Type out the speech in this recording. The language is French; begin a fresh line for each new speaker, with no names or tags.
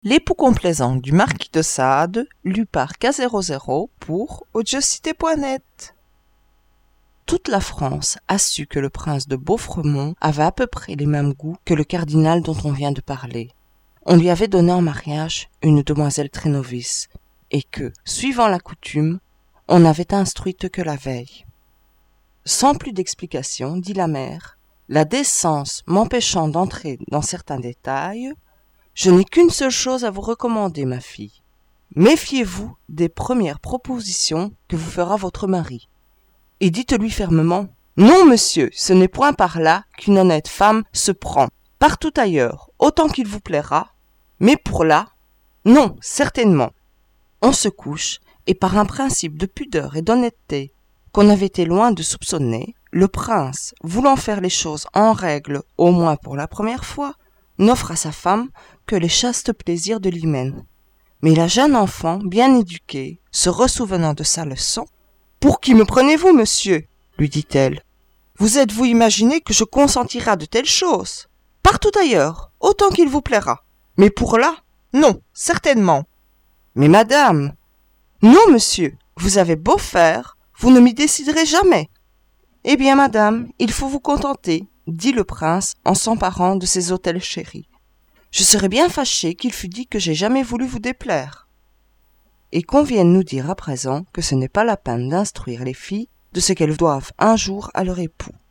L'époux complaisant du marquis de Sade, lu par K00 pour audiocité.net. Toute la France a su que le prince de Beaufremont avait à peu près les mêmes goûts que le cardinal dont on vient de parler. On lui avait donné en mariage une demoiselle très novice, et que, suivant la coutume, on n'avait instruite que la veille. Sans plus d'explication, dit la mère, la décence m'empêchant d'entrer dans certains détails, je n'ai qu'une seule chose à vous recommander, ma fille. Méfiez-vous des premières propositions que vous fera votre mari. Et dites-lui fermement, non, monsieur, ce n'est point par là qu'une honnête femme se prend. Partout ailleurs, autant qu'il vous plaira, mais pour là, non, certainement. On se couche, et par un principe de pudeur et d'honnêteté qu'on avait été loin de soupçonner, le prince, voulant faire les choses en règle, au moins pour la première fois, n'offre à sa femme que les chastes plaisirs de l'hymen. Mais la jeune enfant, bien éduquée, se ressouvenant de sa leçon, « Pour qui me prenez-vous, monsieur ?» lui dit-elle. « Vous êtes-vous imaginé que je consentirai à de telles choses ? Partout ailleurs, autant qu'il vous plaira. Mais pour là, non, certainement. »« Mais madame !»« Non, monsieur, vous avez beau faire, vous ne m'y déciderez jamais. »« Eh bien, madame, il faut vous contenter, » dit le prince en s'emparant de ses autels chéris. « Je serais bien fâché qu'il fût dit que j'ai jamais voulu vous déplaire. » Et qu'on vienne nous dire à présent que ce n'est pas la peine d'instruire les filles de ce qu'elles doivent un jour à leur époux.